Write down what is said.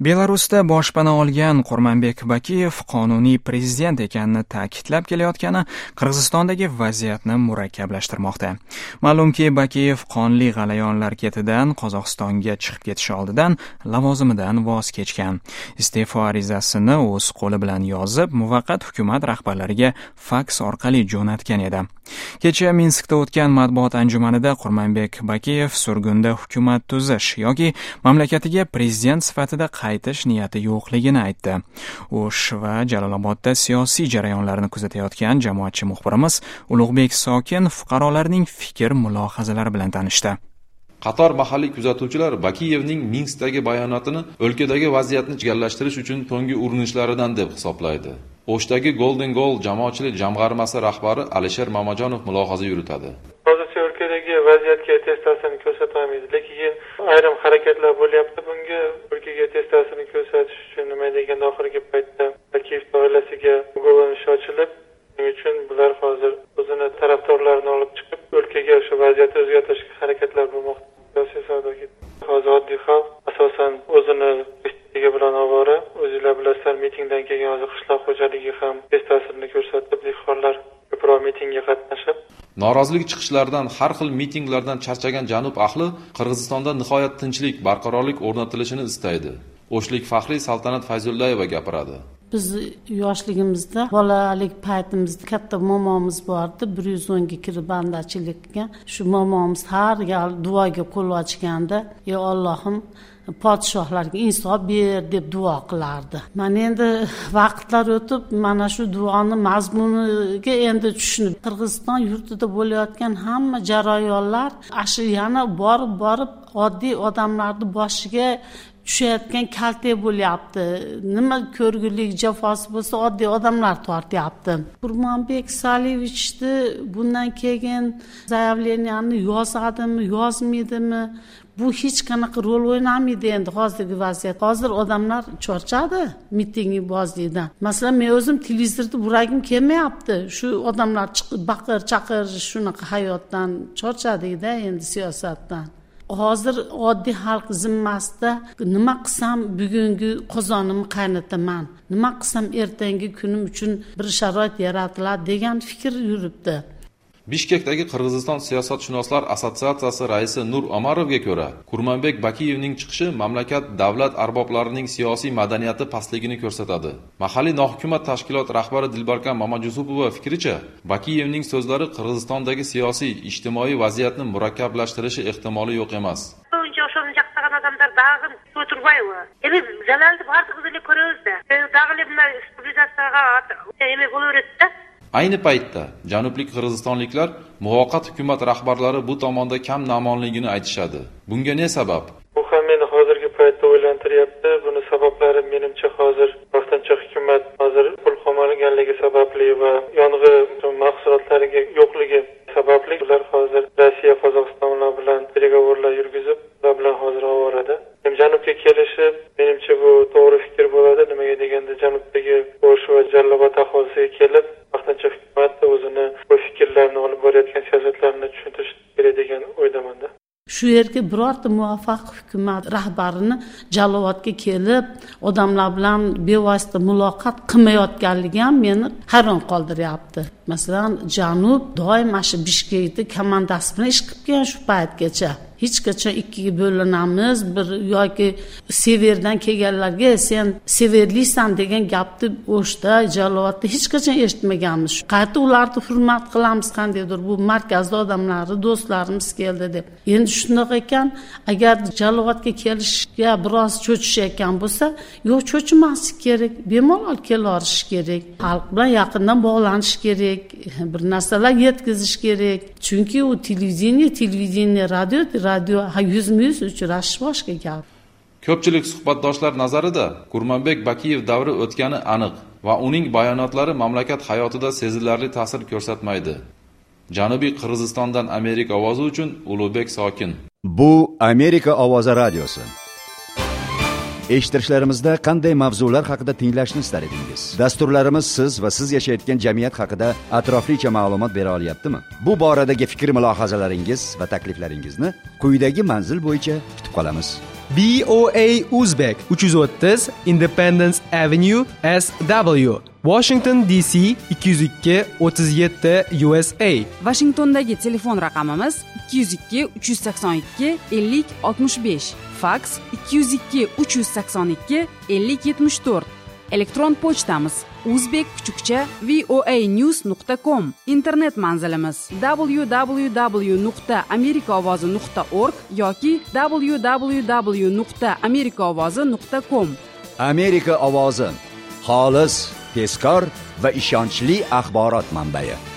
Belarusda boshpana olgan Qurmanbek Bakiyev qonuniy prezident ekanini ta'kidlab kelayotgani Qirg'izistondagi vaziyatni murakkablashtirmoqda. Ma'lumki, Bakiyev qonli g'alayonlar ketidan Qozog'istonga chiqib ketish oldidan lavozimidan voz kechgan. Iste'fo arizasini o'z qo'li bilan yozib, muvaqqat hukumat rahbarlariga faks orqali jo'natgan edi. Kecha Minskda o'tgan matbuot anjumanida Qurmanbek Bakiyev surgunda hukumat tuzish yoki mamlakatiga prezident sifatida qaytish niyati yo'qligini aytdi. O'sh va Jalolobodda siyosiy jarayonlarni kuzatayotgan jamoatchi muxbirimiz Ulug'bek Sokin fuqarolarning fikr-mulohazalari bilan tanishdi. Qator mahalliy kuzatuvchilar Bakiyevning Minskdagi bayonotini o'lkadagi vaziyatni chigallashtirish uchun so'nggi urinishlaridan deb hisoblaydi. O'shdagi Golden Goal jamoatchilik jamg'armasi rahbari Alisher Mamajonov mulohaza yuritadi. Hozircha o'lkadagi vaziyatga tez ta'sirini ko'rsatmaymiz, lekin ayrim harakatlar bo'lyapti. Bunga o'lkaga tez ta'sirini ko'rsatish uchun nima deganda oxirgi paytda Bakiyev oilasiga ugovlanish ochilib, shuning uchun bular hozir o'zini tarafdorlarini olib chiqib, o'lkaga o'sha vaziyatni o'zgartirishga harakatlar bo'lmoqda. Hozir oddiy xalq asosan o'zini bilan ovora, o'zingizlar bilasizlar, mitingdan keyin hozir qishloq xo'jaligi ham tez ta'sirini ko'rsatib, dehqonlar ko'proq mitingga qatnashib, norozilik chiqishlaridan, har xil mitinglardan charchagan janub ahli Qirg'izistonda nihoyat tinchlik, barqarorlik o'rnatilishini istaydi. O'shlik faxriy Saltanat Fayzullayeva gapiradi. Biz yoshligimizda, bolalik paytimizda katta momomiz bordi, 110 ga kirib bandachilikka. Shu momomiz har gal duoga qo'l ochganda, "Ey Allohim, podshohlarga insof ber" deb duo qilardi. Mana endi vaqtlar o'tib, mana shu duoni mazmuniga endi tushunib, Qirg'iziston yurtida bo'layotgan hamma jarayonlar ashi yana borib oddiy odamlarning boshiga tushayotgan kaltak bo'lyapti. Nima ko'rgulik jafosi bo'lsa oddiy odamlar tortyapti. Qurmanbek Saliyevichni bundan keyin zaявленияni yozadimi, yozmaydimi? Bu hech qanaqa rol o'ynamaydi endi hozirgi vaziyat. Hozir odamlar charchadi mitingi bozlikdan. Masalan, men o'zim televizorda buragim kelmayapti. Shu odamlar baqir-chaqir shunaqa hayotdan charchadikda endi siyosatdan. Hozir oddiy xalq zimmasida nima qilsam bugungi qozonimni qaynataman, nima qilsam ertangi kunim uchun bir sharoit yaratiladi degan fikr yuribdi. Bishkekdagi Qirg'iziston siyosatshunoslar assotsiatsiyasi raisi Nur Omarovga ko'ra, Qurmanbek Bakiyevning chiqishi mamlakat davlat arboblarining siyosiy madaniyati pastligini ko'rsatadi. Mahalliy nohukumat tashkilot rahbari Dilbarkam Mamajusupova fikricha, Bakiyevning so'zlari Qirg'izistondagi siyosiy, ijtimoiy vaziyatni murakkablashtirishi ehtimoli yo'q emas. Buncha o'shani jaqtagan odamlar dag'in o'tirmaydi. Endi Jalalni barchamiz ko'ramiz-da. Dag'li bilan respublikaga emi bo'laveradi. Ayni paytda janublik qirg'izistonliklar muvaqqat hukumat rahbarlari bu tomonda kam namonligini aytishadi. Bunga ne sabab? Bu ham meni hozirgi paytda o'ylantiryapti. Buni sabablari menimcha hozir vaqtincha hukumat hozir pul qo'maganligi sababli va yong'in mahsulotlariga yo'qligi sababli ular hozir Rossiya, Qozog'iston bilan переговорlar yurgizib, ular bilan hozir ovorada. Janubga kelishi menimcha bu to'g'ri fikr bo'ladi. Nimaga deganda janubdagi O'sh va Jalolobod aholisiga kelib vaqtincha hukumat o'zini bu fikrlarni olib borayotgan siyosatlarini tushuntirish kerak degan o'ydamanda. Shu yerga birorta muvaffaq hukumat rahbarini Jalolobodga kelib, odamlar bilan bevosita muloqot qilmayotganligi ham meni hayron qoldiryapti. Masalan, Janub doim shu Bishkekda komandasi bilan ish qilib kelgan shu paytgacha. Hech qachon ikkiga bo'linamiz, bir yoki severdan kelganlarga sen severlisan degan gapni O'shda, Jalolobodda hech qachon eshitmaganmiz. Qayta ularni hurmat qilamiz qandaydir, bu markazda odamlari, do'stlarimiz keldi deb. Endi shunday ekan, agar Jalolobodga kelishga biroz cho'chishayotgan bo'lsa, yo'q cho'chimaslik kerak, bemalol kelorish kerak. Xalq bilan yaqindan bog'lanish kerak, bir narsalar yetkazish kerak. Chunki u televideniya, radio yuzma-yuz uchrashish boshqa gap. Ko'pchilik suhbatdoshlar nazarida Qurmanbek Bakiyev davri o'tgani aniq va uning bayonotlari mamlakat hayotida sezilarli ta'sir ko'rsatmaydi. Janubiy Qirg'izistondan Amerika ovozi uchun Ulug'bek Sokin. Bu Amerika ovozi radiosi. Eshittirishlarimizda qanday mavzular haqida tinglashni istar edingiz? Dasturlarimiz siz va siz yashayotgan jamiyat haqida atroflicha ma'lumot bera olyaptimi? Bu boradagi fikr-mulohazalaringiz va takliflaringizni quyidagi manzil bo'yicha kutib qolamiz. VOA Uzbek 330 Independence Avenue SW Washington DC 202 37 USA. Washingtondagi telefon raqamimiz 202 382 50 65. Fax 202 382 50 74. Elektron pochtamiz uzbek_voanews.com. Internet manzilimiz www.amerikaovozi.org yoki www.amerikaovozi.com. Amerika ovozi xolis, tezkor va ishonchli axborot manbai.